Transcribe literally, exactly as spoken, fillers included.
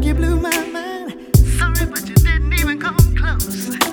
you blew my mind. Sorry, but you didn't even come close.